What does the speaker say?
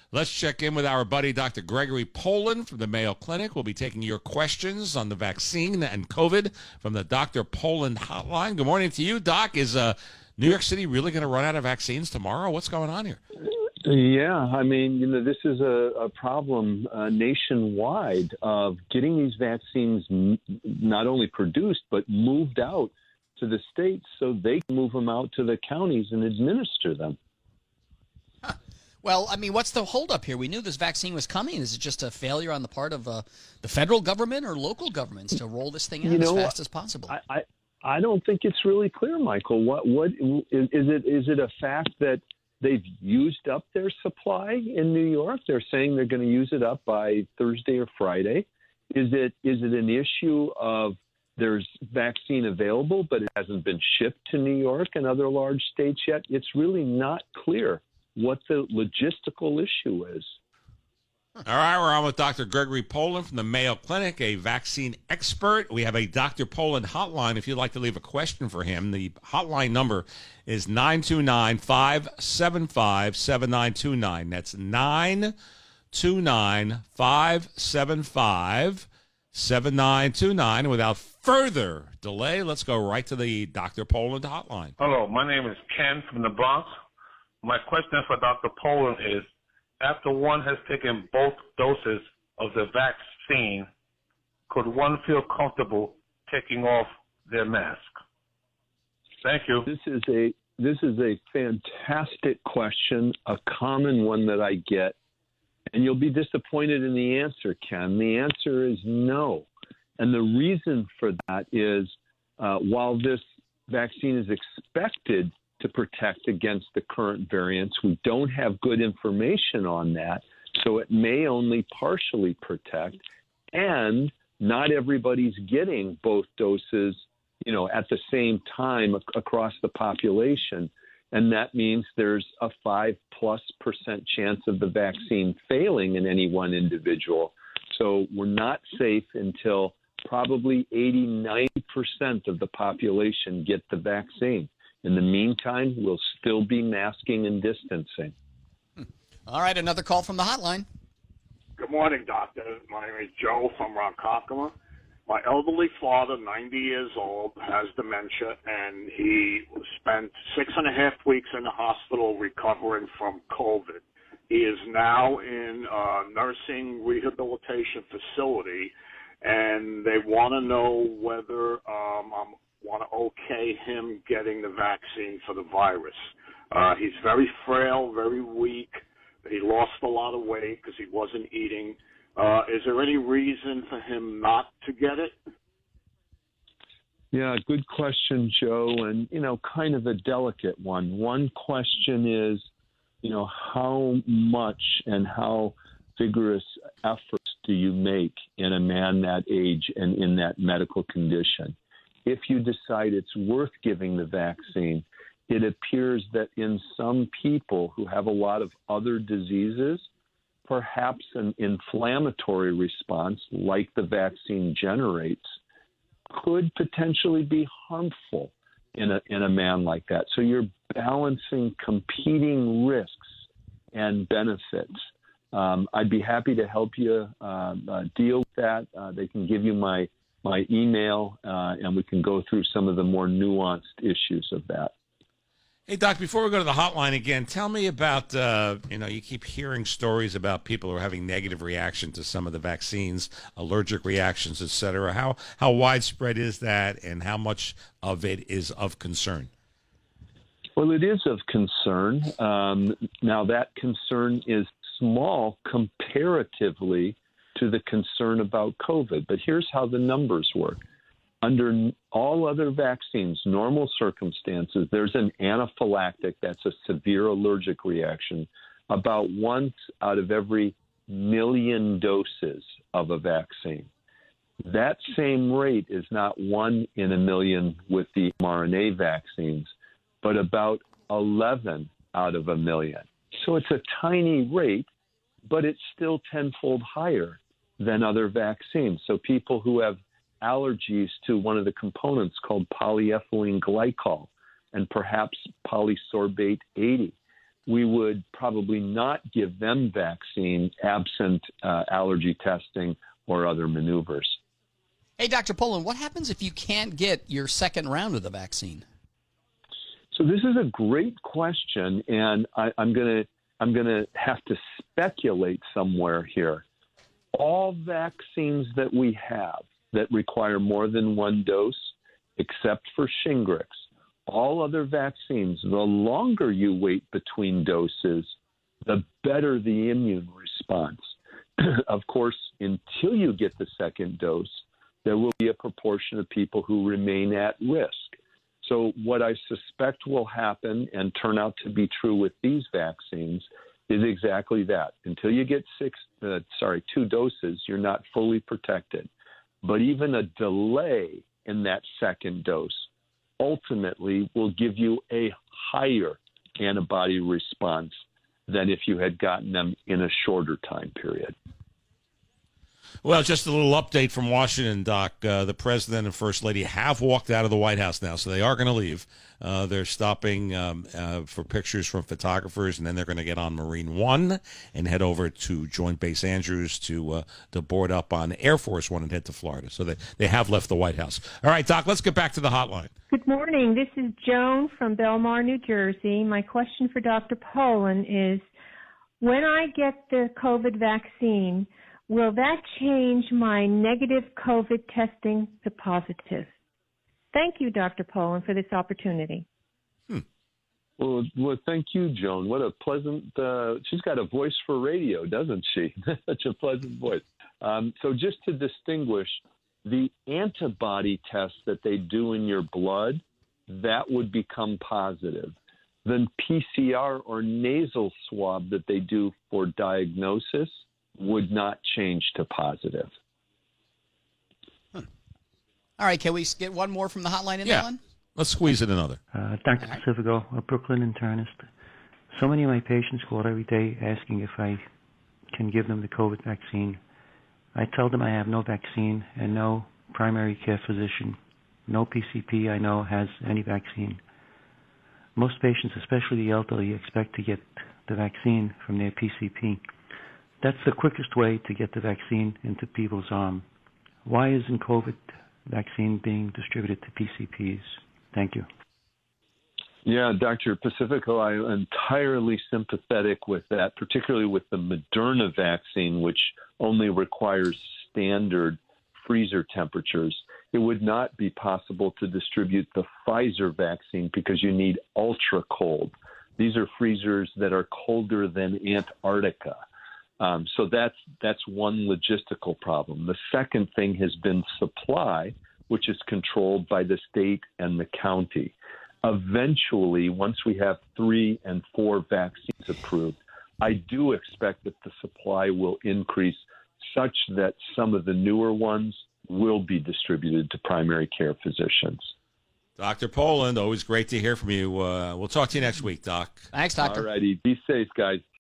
Let's check in with our buddy, Dr. Gregory Poland from the Mayo Clinic. We'll be taking your questions on the vaccine and COVID from the Dr. Poland hotline. Good morning to you, Doc. Is New York City really going to run out of vaccines tomorrow? What's going on here? Yeah, I mean, this is a problem nationwide of getting these vaccines not only produced, but moved out to the states so they can move them out to the counties and administer them. Well, I mean, what's the holdup here? We knew this vaccine was coming. Is it just a failure on the part of the federal government or local governments to roll this thing out as fast as possible? I don't think it's really clear, Michael. What is it? Is it a fact that they've used up their supply in New York? They're saying they're going to use it up by Thursday or Friday. Is it an issue of there's vaccine available, but it hasn't been shipped to New York and other large states yet? It's really not clear what the logistical issue is. All right, we're on with Dr. Gregory Poland from the Mayo Clinic, a vaccine expert. We have a Dr. Poland hotline if you'd like to leave a question for him. The hotline number is 929-575-7929. That's 929-575-7929. Without further delay, let's go right to the Dr. Poland hotline. Hello, my name is Ken from the Bronx. My question for Dr. Poland is, after one has taken both doses of the vaccine, could one feel comfortable taking off their mask? Thank you. This is a fantastic question, a common one that I get, and you'll be disappointed in the answer, Ken. The answer is no. And the reason for that is while this vaccine is expected to protect against the current variants, we don't have good information on that, so it may only partially protect. And not everybody's getting both doses, at the same time across the population. And that means there's a 5+% chance of the vaccine failing in any one individual. So we're not safe until probably 80-90% of the population get the vaccine. In the meantime, we'll still be masking and distancing. All right, another call from the hotline. Good morning, doctor. My name is Joe from Ronkonkoma. My elderly father, 90 years old, has dementia, and he spent 6.5 weeks in the hospital recovering from COVID. He is now in a nursing rehabilitation facility, and they want to know whether I'm want to okay him getting the vaccine for the virus. He's very frail, very weak. He lost a lot of weight because he wasn't eating. Is there any reason for him not to get it? Yeah, good question, Joe, and, kind of a delicate one. One question is, how much and how vigorous efforts do you make in a man that age and in that medical condition? If you decide it's worth giving the vaccine, it appears that in some people who have a lot of other diseases, perhaps an inflammatory response like the vaccine generates could potentially be harmful in a man like that. So you're balancing competing risks and benefits. I'd be happy to help you deal with that. They can give you my email, and we can go through some of the more nuanced issues of that. Hey, Doc, before we go to the hotline again, tell me about, you keep hearing stories about people who are having negative reaction to some of the vaccines, allergic reactions, et cetera. How widespread is that, and how much of it is of concern? Well, it is of concern. Now, that concern is small comparatively to the concern about COVID. But here's how the numbers work. Under all other vaccines, normal circumstances, there's an anaphylactic, that's a severe allergic reaction, about once out of every 1,000,000 doses of a vaccine. That same rate is not 1 in 1,000,000 with the mRNA vaccines, but about 11 out of 1,000,000. So it's a tiny rate, but it's still tenfold higher than other vaccines. So people who have allergies to one of the components called polyethylene glycol and perhaps polysorbate 80, we would probably not give them vaccine absent allergy testing or other maneuvers. Hey, Dr. Poland, what happens if you can't get your second round of the vaccine? So this is a great question, and I'm gonna have to speculate somewhere here. All vaccines that we have that require more than one dose, except for Shingrix, all other vaccines, the longer you wait between doses, the better the immune response. Of course, until you get the second dose, there will be a proportion of people who remain at risk. So what I suspect will happen and turn out to be true with these vaccines is exactly that. Until you get 2 doses, you're not fully protected. But even a delay in that second dose ultimately will give you a higher antibody response than if you had gotten them in a shorter time period. Well, just a little update from Washington, Doc. The president and first lady have walked out of the White House now, so they are going to leave. They're stopping for pictures from photographers, and then they're going to get on Marine One and head over to Joint Base Andrews to board up on Air Force One and head to Florida. So they have left the White House. All right, Doc, let's get back to the hotline. Good morning. This is Joan from Belmar, New Jersey. My question for Dr. Poland is, when I get the COVID vaccine, will that change my negative COVID testing to positive? Thank you, Dr. Poland, for this opportunity. Well, thank you, Joan. What a pleasant, she's got a voice for radio, doesn't she? Such a pleasant voice. So just to distinguish, the antibody test that they do in your blood, that would become positive. The PCR or nasal swab that they do for diagnosis would not change to positive. All right, can we get one more from the hotline in Yeah. that one? Let's squeeze in another. Dr. Pacifico, a Brooklyn internist. So many of my patients call every day asking if I can give them the COVID vaccine. I tell them I have no vaccine and no primary care physician, no PCP I know has any vaccine. Most patients, especially the elderly, expect to get the vaccine from their PCP. That's the quickest way to get the vaccine into people's arm. Why isn't COVID vaccine being distributed to PCPs? Thank you. Yeah, Dr. Pacifico, I'm entirely sympathetic with that, particularly with the Moderna vaccine, which only requires standard freezer temperatures. It would not be possible to distribute the Pfizer vaccine because you need ultra cold. These are freezers that are colder than Antarctica. So that's one logistical problem. The second thing has been supply, which is controlled by the state and the county. Eventually, once we have 3 and 4 vaccines approved, I do expect that the supply will increase such that some of the newer ones will be distributed to primary care physicians. Dr. Poland, always great to hear from you. We'll talk to you next week, Doc. Thanks, Doctor. All righty. Be safe, guys.